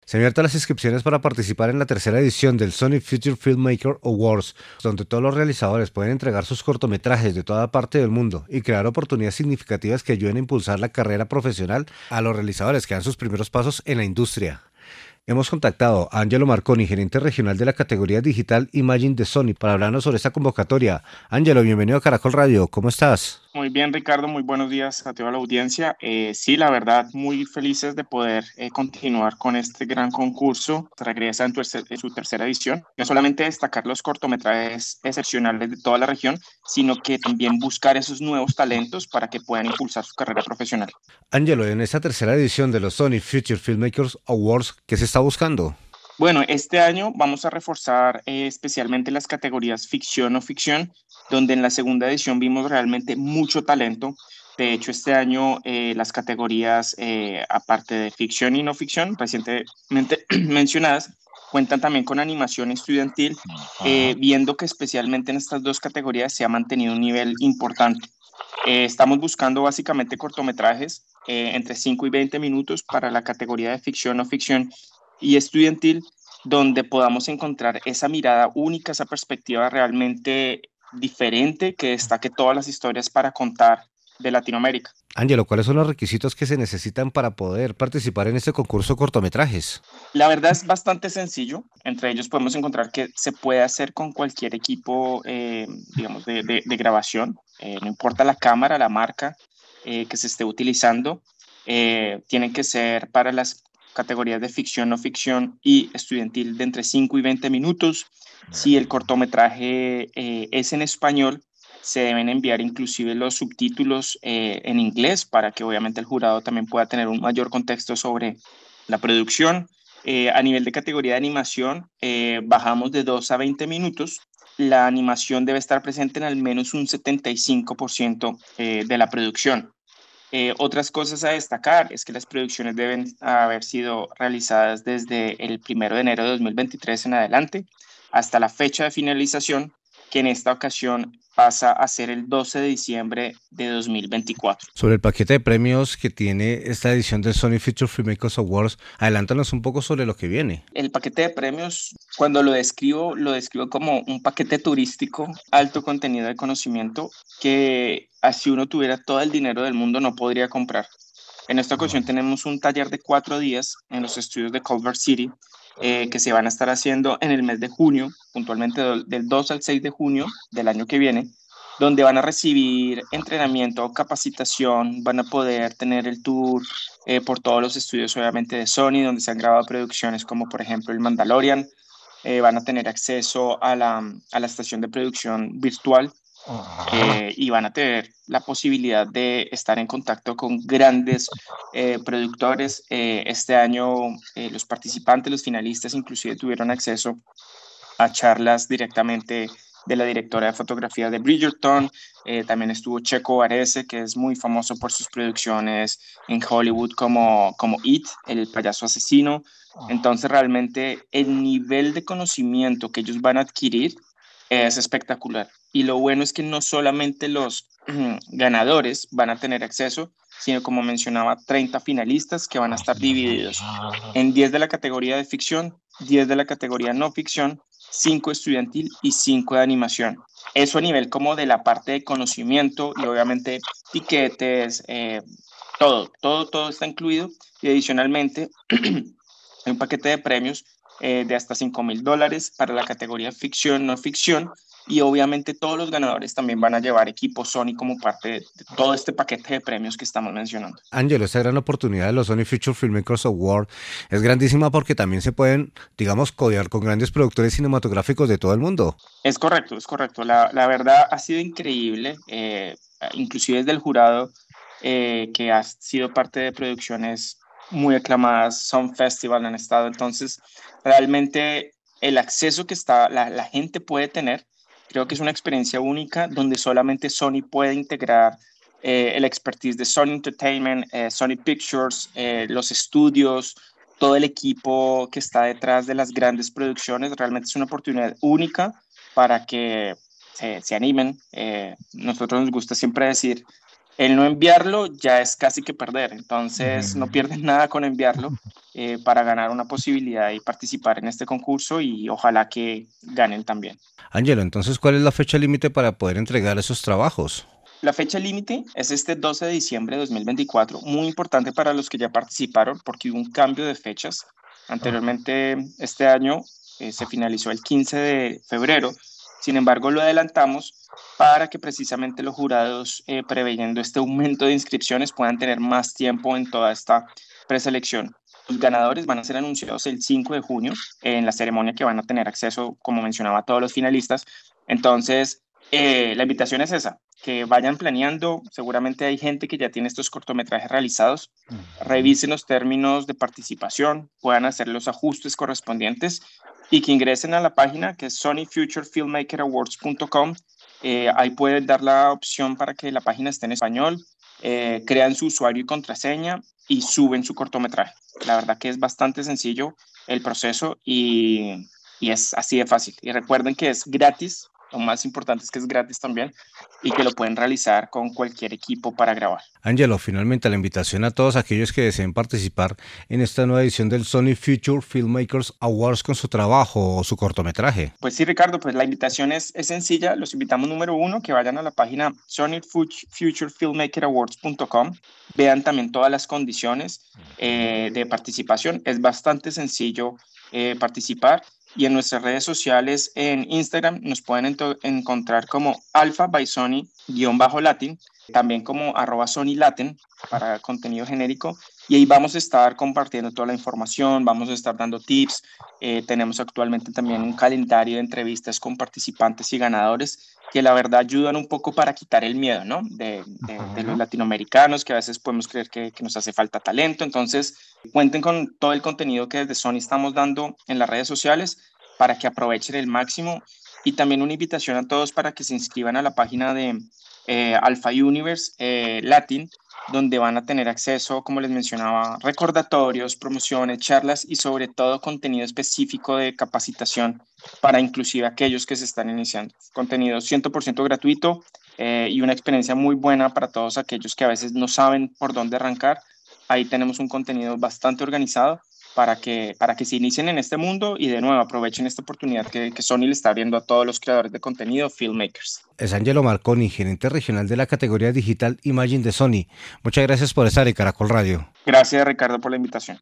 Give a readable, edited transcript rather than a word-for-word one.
Se han abierto las inscripciones para participar en la tercera edición del Sony Future Filmmaker Awards, donde todos los realizadores pueden entregar sus cortometrajes de toda parte del mundo y crear oportunidades significativas que ayuden a impulsar la carrera profesional a los realizadores que dan sus primeros pasos en la industria. Hemos contactado a Angelo Marconi, gerente regional de la categoría digital Imagine de Sony, para hablarnos sobre esta convocatoria. Angelo, bienvenido a Caracol Radio, ¿cómo estás? Muy bien, Ricardo, muy buenos días a toda la audiencia. Sí, la verdad, muy felices de poder continuar con este gran concurso. Regresa en su tercera edición. No solamente destacar los cortometrajes excepcionales de toda la región, sino que también buscar esos nuevos talentos para que puedan impulsar su carrera profesional. Angelo, en esta tercera edición de los Sony Future Filmmakers Awards, ¿qué se está buscando? Bueno, este año vamos a reforzar especialmente las categorías ficción o ficción, donde en la segunda edición vimos realmente mucho talento. De hecho, este año las categorías, aparte de ficción y no ficción, recientemente mencionadas, cuentan también con animación estudiantil, viendo que especialmente en estas dos categorías se ha mantenido un nivel importante. Estamos buscando básicamente cortometrajes entre 5 y 20 minutos para la categoría de ficción o ficción y estudiantil, donde podamos encontrar esa mirada única, esa perspectiva realmente diferente que destaque todas las historias para contar de Latinoamérica. Angelo, ¿cuáles son los requisitos que se necesitan para poder participar en este concurso de cortometrajes? La verdad es bastante sencillo. Entre ellos podemos encontrar que se puede hacer con cualquier equipo, digamos, de grabación. No importa la cámara, la marca que se esté utilizando. Tienen que ser para las categorías de ficción, no ficción y estudiantil de entre 5 y 20 minutos. Si el cortometraje es en español, se deben enviar inclusive los subtítulos en inglés para que obviamente el jurado también pueda tener un mayor contexto sobre la producción. A nivel de categoría de animación, bajamos de 2 a 20 minutos. La animación debe estar presente en al menos un 75% de la producción. Otras cosas a destacar es que las producciones deben haber sido realizadas desde el 1 de enero de 2023 en adelante hasta la fecha de finalización, que en esta ocasión pasa a ser el 12 de diciembre de 2024. Sobre el paquete de premios que tiene esta edición del Sony Future Filmmakers Awards, adelántanos un poco sobre lo que viene. El paquete de premios, cuando lo describo como un paquete turístico, alto contenido de conocimiento, que así uno tuviera todo el dinero del mundo no podría comprar. En esta ocasión tenemos un taller de 4 días en los estudios de Culver City que se van a estar haciendo en el mes de junio, puntualmente del 2 al 6 de junio del año que viene, donde van a recibir entrenamiento, capacitación, van a poder tener el tour por todos los estudios, obviamente, de Sony, donde se han grabado producciones como, por ejemplo, el Mandalorian. Van a tener acceso a la estación de producción virtual y van a tener la posibilidad de estar en contacto con grandes productores. Este año los participantes, los finalistas, inclusive tuvieron acceso a charlas directamente de la directora de fotografía de Bridgerton. También estuvo Checo Arese, que es muy famoso por sus producciones en Hollywood como It, el payaso asesino. Entonces, realmente el nivel de conocimiento que ellos van a adquirir es espectacular. Y lo bueno es que no solamente los ganadores van a tener acceso, sino como mencionaba, 30 finalistas que van a estar divididos en 10 de la categoría de ficción, 10 de la categoría no ficción, 5 estudiantil y 5 de animación. Eso a nivel como de la parte de conocimiento y obviamente tiquetes, todo está incluido y adicionalmente hay un paquete de premios de hasta $5,000 para la categoría ficción, no ficción y obviamente todos los ganadores también van a llevar equipo Sony como parte de todo este paquete de premios que estamos mencionando. Angelo, esta gran oportunidad de los Sony Future Filmmakers Award es grandísima porque también se pueden, digamos, codear con grandes productores cinematográficos de todo el mundo. Es correcto, es correcto. La verdad ha sido increíble, inclusive desde el jurado, que ha sido parte de producciones muy aclamadas, Some Festival han estado. Entonces, realmente el acceso que la gente puede tener, creo que es una experiencia única donde solamente Sony puede integrar el expertise de Sony Entertainment, Sony Pictures, los estudios, todo el equipo que está detrás de las grandes producciones. Realmente es una oportunidad única para que se animen. Nosotros nos gusta siempre decir El no enviarlo ya es casi que perder, entonces no pierden nada con enviarlo para ganar una posibilidad y participar en este concurso y ojalá que ganen también. Ángelo, entonces, ¿cuál es la fecha límite para poder entregar esos trabajos? La fecha límite es este 12 de diciembre de 2024, muy importante para los que ya participaron porque hubo un cambio de fechas. Anteriormente, este año se finalizó el 15 de febrero, sin embargo lo adelantamos para que precisamente los jurados, preveyendo este aumento de inscripciones, puedan tener más tiempo en toda esta preselección. Los ganadores van a ser anunciados el 5 de junio en la ceremonia que van a tener acceso, como mencionaba, a todos los finalistas. Entonces, la invitación es esa, que vayan planeando. Seguramente hay gente que ya tiene estos cortometrajes realizados. Revisen los términos de participación, puedan hacer los ajustes correspondientes y que ingresen a la página que es sonyfuturefilmmakerawards.com. Ahí pueden dar la opción para que la página esté en español, crean su usuario y contraseña y suben su cortometraje. La verdad que es bastante sencillo el proceso y es así de fácil. Y recuerden que es gratis. Lo más importante es que es gratis también y que lo pueden realizar con cualquier equipo para grabar. Ángelo, finalmente la invitación a todos aquellos que deseen participar en esta nueva edición del Sony Future Filmmakers Awards con su trabajo o su cortometraje. Pues sí, Ricardo, pues la invitación es sencilla. Los invitamos, número uno, que vayan a la página sonyfuturefilmmakerawards.com. Vean también todas las condiciones de participación. Es bastante sencillo participar. Y en nuestras redes sociales, en Instagram, nos pueden encontrar como Alpha by Sony-Latin, también como @SonyLatin para contenido genérico. Y ahí vamos a estar compartiendo toda la información, vamos a estar dando tips. Tenemos actualmente también un calendario de entrevistas con participantes y ganadores que la verdad ayudan un poco para quitar el miedo, ¿no? De los latinoamericanos, que a veces podemos creer que nos hace falta talento. Entonces, cuenten con todo el contenido que desde Sony estamos dando en las redes sociales para que aprovechen el máximo. Y también una invitación a todos para que se inscriban a la página de Alpha Universe Latin, donde van a tener acceso, como les mencionaba, recordatorios, promociones, charlas y sobre todo contenido específico de capacitación para inclusive aquellos que se están iniciando. Contenido 100% gratuito y una experiencia muy buena para todos aquellos que a veces no saben por dónde arrancar. Ahí tenemos un contenido bastante organizado para que se inicien en este mundo y de nuevo aprovechen esta oportunidad que Sony le está abriendo a todos los creadores de contenido, filmmakers. Es Angelo Marconi, gerente regional de la categoría Digital Imaging de Sony. Muchas gracias por estar en Caracol Radio. Gracias, Ricardo, por la invitación.